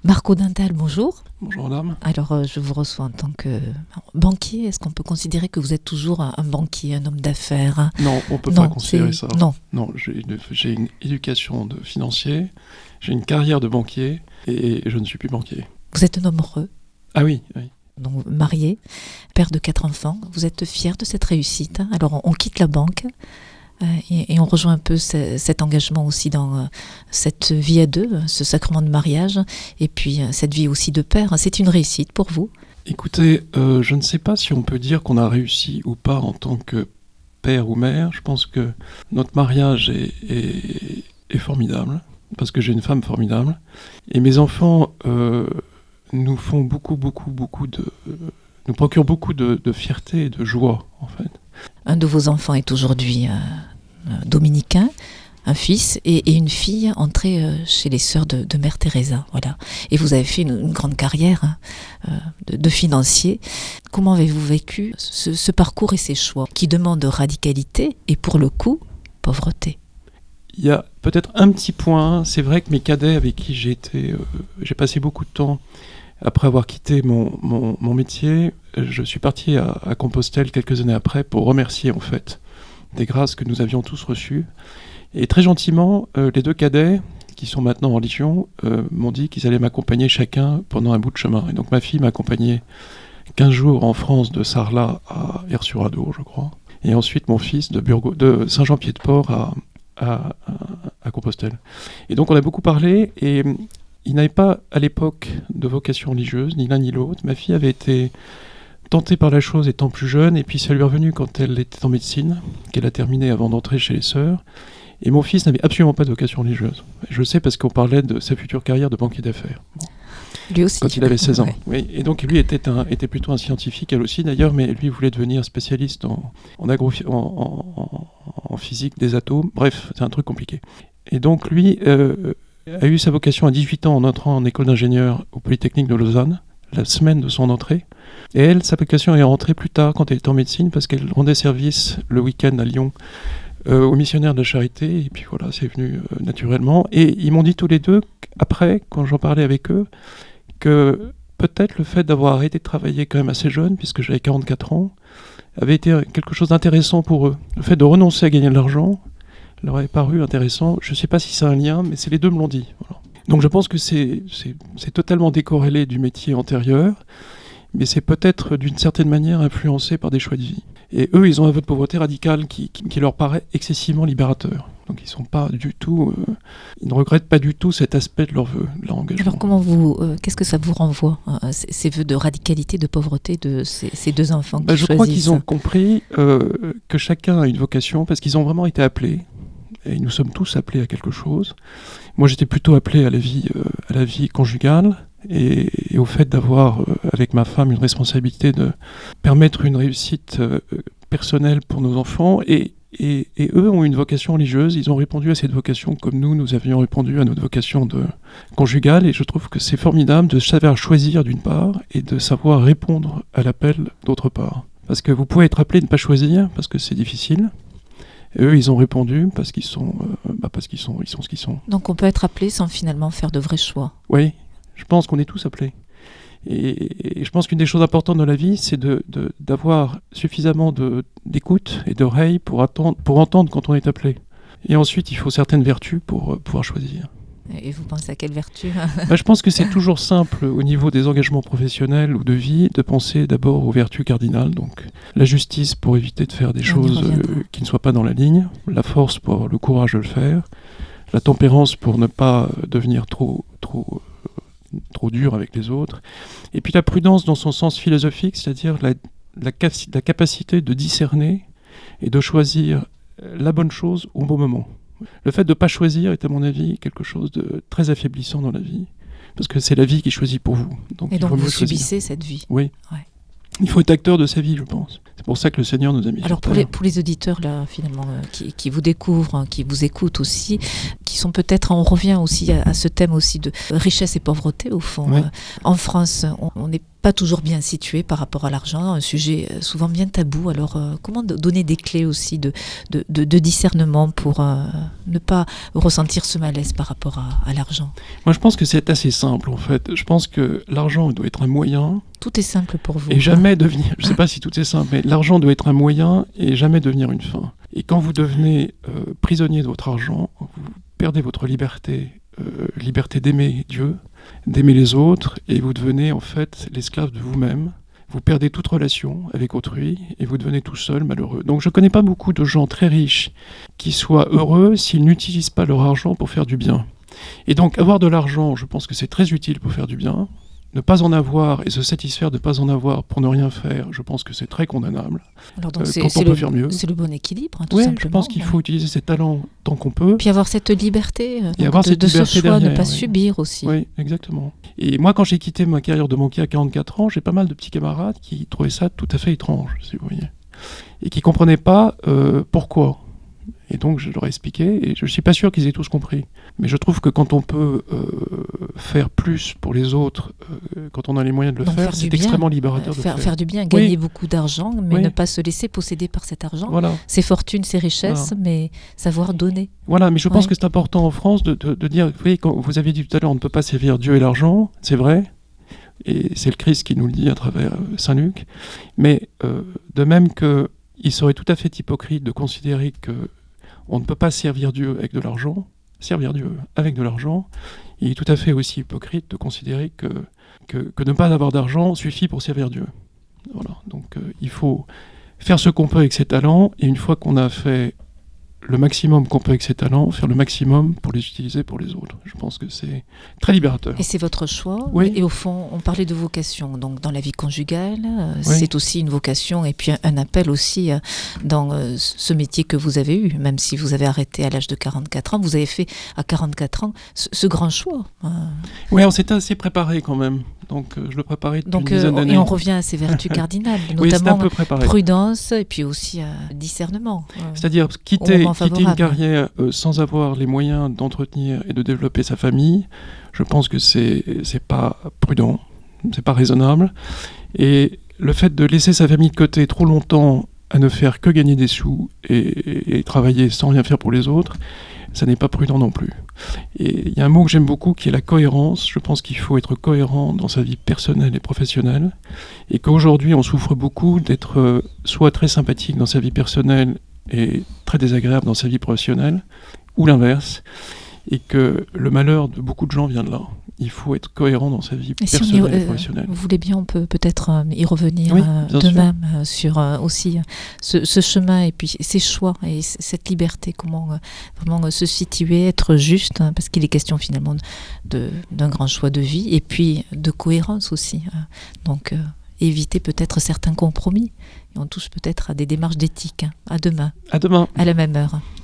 Marco Dintal, bonjour. Bonjour madame. Alors, je vous reçois en tant que banquier. Est-ce qu'on peut considérer que vous êtes toujours un banquier, un homme d'affaires? Non, on ne peut pas considérer ça. Non. Non, j'ai une éducation de financier, j'ai une carrière de banquier et je ne suis plus banquier. Vous êtes un homme heureux. Ah oui, oui. Donc, marié, père de 4 enfants. Vous êtes fier de cette réussite. Alors, on quitte la banque et on rejoint un peu cet engagement aussi dans cette vie à deux, ce sacrement de mariage, et puis cette vie aussi de père. C'est une réussite pour vous? Écoutez, je ne sais pas si on peut dire qu'on a réussi ou pas en tant que père ou mère. Je pense que notre mariage est formidable, parce que j'ai une femme formidable. Et mes enfants nous font beaucoup nous procurent beaucoup de fierté et de joie, en fait. Un de vos enfants est aujourd'hui dominicain, un fils et une fille entrée chez les sœurs de Mère Teresa. Voilà. Et vous avez fait une grande carrière de financier. Comment avez-vous vécu ce parcours et ces choix qui demandent radicalité et pour le coup, pauvreté? Il y a peut-être un petit point, c'est vrai que mes cadets avec qui j'ai passé beaucoup de temps après avoir quitté mon métier, je suis parti à Compostelle quelques années après pour remercier en fait des grâces que nous avions tous reçues. Et très gentiment, les 2 cadets, qui sont maintenant en Légion, m'ont dit qu'ils allaient m'accompagner chacun pendant un bout de chemin. Et donc ma fille m'a accompagné 15 jours en France de Sarlat à Aire-sur-Adour, je crois. Et ensuite mon fils de Saint-Jean-Pied-de-Port à Compostelle. Et donc on a beaucoup parlé et il n'avait pas à l'époque de vocation religieuse, ni l'un ni l'autre. Ma fille avait été tentée par la chose étant plus jeune, et puis ça lui est revenu quand elle était en médecine, qu'elle a terminé avant d'entrer chez les sœurs. Et mon fils n'avait absolument pas de vocation religieuse. Je le sais parce qu'on parlait de sa future carrière de banquier d'affaires. Bon. Lui aussi. Quand il avait 16 ans. Ouais. Oui. Et donc lui était plutôt un scientifique, elle aussi d'ailleurs, mais lui voulait devenir spécialiste en physique des atomes. Bref, c'est un truc compliqué. Et donc lui a eu sa vocation à 18 ans en entrant en école d'ingénieur au Polytechnique de Lausanne, la semaine de son entrée. Et elle, sa vocation est rentrée plus tard quand elle était en médecine parce qu'elle rendait service le week-end à Lyon aux missionnaires de la charité. Et puis voilà, c'est venu naturellement. Et ils m'ont dit tous les deux, après, quand j'en parlais avec eux, que peut-être le fait d'avoir arrêté de travailler quand même assez jeune, puisque j'avais 44 ans, avait été quelque chose d'intéressant pour eux. Le fait de renoncer à gagner de l'argent leur avait paru intéressant. Je ne sais pas si c'est un lien, mais c'est les deux me l'ont dit. Voilà. Donc je pense que c'est totalement décorrélé du métier antérieur, mais c'est peut-être d'une certaine manière influencé par des choix de vie. Et eux, ils ont un vœu de pauvreté radical qui leur paraît excessivement libérateur. Donc ils sont pas du tout, ils ne regrettent pas du tout cet aspect de leur vœu, de leur engagement. Alors qu'est-ce que ça vous renvoie, ces vœux de radicalité, de pauvreté de ces 2 enfants qui choisissent? Je crois qu'ils ont compris que chacun a une vocation, parce qu'ils ont vraiment été appelés. Et nous sommes tous appelés à quelque chose. Moi, j'étais plutôt appelé à la vie conjugale et au fait d'avoir, avec ma femme, une responsabilité de permettre une réussite personnelle pour nos enfants. Et eux ont une vocation religieuse. Ils ont répondu à cette vocation comme nous avions répondu à notre vocation conjugale. Et je trouve que c'est formidable de savoir choisir d'une part et de savoir répondre à l'appel d'autre part. Parce que vous pouvez être appelé de ne pas choisir, parce que c'est difficile. Et eux, ils ont répondu parce qu'ils sont ce qu'ils sont. Donc on peut être appelé sans finalement faire de vrais choix. Oui, je pense qu'on est tous appelés. Et je pense qu'une des choses importantes dans la vie, c'est d'avoir suffisamment d'écoute et d'oreille pour entendre quand on est appelé. Et ensuite, il faut certaines vertus pour pouvoir choisir. Et vous pensez à quelle vertu? Je pense que c'est toujours simple au niveau des engagements professionnels ou de vie de penser d'abord aux vertus cardinales. Donc la justice pour éviter de faire des choses qui ne soient pas dans la ligne, la force pour avoir le courage de le faire, la tempérance pour ne pas devenir trop dur avec les autres, et puis la prudence dans son sens philosophique, c'est-à-dire la capacité de discerner et de choisir la bonne chose au bon moment. Le fait de ne pas choisir est à mon avis quelque chose de très affaiblissant dans la vie, parce que c'est la vie qui choisit pour vous. Et donc vous subissez cette vie. Oui. Ouais. Il faut être acteur de sa vie, je pense. C'est pour ça que le Seigneur nous a mis Alors sur terre. pour les auditeurs là, finalement, qui vous découvrent, qui vous écoutent aussi, qui sont peut-être, on revient aussi à ce thème aussi de richesse et pauvreté au fond. Ouais. En France, on n'est pas toujours bien situé par rapport à l'argent, un sujet souvent bien tabou. Alors, comment donner des clés aussi de discernement pour ne pas ressentir ce malaise par rapport à l'argent? Moi, je pense que c'est assez simple, en fait. Je pense que l'argent doit être un moyen. Tout est simple pour vous. Et jamais devenir, je ne sais pas si tout est simple, mais l'argent doit être un moyen et jamais devenir une fin. Et quand vous devenez prisonnier de votre argent, vous perdez votre liberté d'aimer Dieu, d'aimer les autres, et vous devenez en fait l'esclave de vous-même. Vous perdez toute relation avec autrui et vous devenez tout seul malheureux. Donc je ne connais pas beaucoup de gens très riches qui soient heureux s'ils n'utilisent pas leur argent pour faire du bien. Et donc avoir de l'argent, je pense que c'est très utile pour faire du bien. Ne pas en avoir et se satisfaire de ne pas en avoir pour ne rien faire, je pense que c'est très condamnable. Alors donc quand on peut faire mieux. C'est le bon équilibre, tout oui, simplement. Je pense qu'il faut utiliser ses talents tant qu'on peut. Puis avoir cette liberté, de ce choix derrière, de ne pas subir aussi. Oui, exactement. Et moi, quand j'ai quitté ma carrière de banquier à 44 ans, j'ai pas mal de petits camarades qui trouvaient ça tout à fait étrange, si vous voyez. Et qui ne comprenaient pas pourquoi. Et donc je leur ai expliqué, et je ne suis pas sûr qu'ils aient tous compris. Mais je trouve que quand on peut faire plus pour les autres, quand on a les moyens de le faire, c'est extrêmement libérateur de faire. Faire du bien, gagner beaucoup d'argent, mais ne pas se laisser posséder par cet argent. Voilà. Ses fortunes, ses richesses, mais savoir donner. Voilà, mais je pense que c'est important en France de dire, vous voyez, quand vous avez dit tout à l'heure, on ne peut pas servir Dieu et l'argent, c'est vrai. Et c'est le Christ qui nous le dit à travers Saint Luc. Mais de même qu'il serait tout à fait hypocrite de considérer que on ne peut pas servir Dieu avec de l'argent. Servir Dieu avec de l'argent, il est tout à fait aussi hypocrite de considérer que ne pas avoir d'argent suffit pour servir Dieu. Voilà. Donc il faut faire ce qu'on peut avec ses talents, et une fois qu'on a fait le maximum qu'on peut avec ses talents, faire le maximum pour les utiliser pour les autres. Je pense que c'est très libérateur. Et c'est votre choix. Oui. Et au fond, on parlait de vocation. Donc dans la vie conjugale, c'est aussi une vocation et puis un appel aussi dans ce métier que vous avez eu. Même si vous avez arrêté à l'âge de 44 ans, vous avez fait à 44 ans ce grand choix. Oui, on s'était assez préparé quand même. Donc je le préparais depuis une dizaine d'années. Et on revient à ces vertus cardinales, notamment prudence et puis aussi discernement. C'est-à-dire quitter une carrière sans avoir les moyens d'entretenir et de développer sa famille, je pense que c'est pas prudent, c'est pas raisonnable. Et le fait de laisser sa famille de côté trop longtemps à ne faire que gagner des sous et travailler sans rien faire pour les autres, ça n'est pas prudent non plus. Et il y a un mot que j'aime beaucoup qui est la cohérence. Je pense qu'il faut être cohérent dans sa vie personnelle et professionnelle, et qu'aujourd'hui on souffre beaucoup d'être soit très sympathique dans sa vie personnelle et très désagréable dans sa vie professionnelle, ou l'inverse, et que le malheur de beaucoup de gens vient de là. Il faut être cohérent dans sa vie personnelle et professionnelle. Vous voulez bien, on peut peut-être y revenir demain sur aussi ce chemin et puis ces choix et cette liberté, comment vraiment se situer, être juste, parce qu'il est question finalement d'un grand choix de vie et puis de cohérence aussi. Donc éviter peut-être certains compromis. Et on touche peut-être à des démarches d'éthique. À demain. À demain. À la même heure.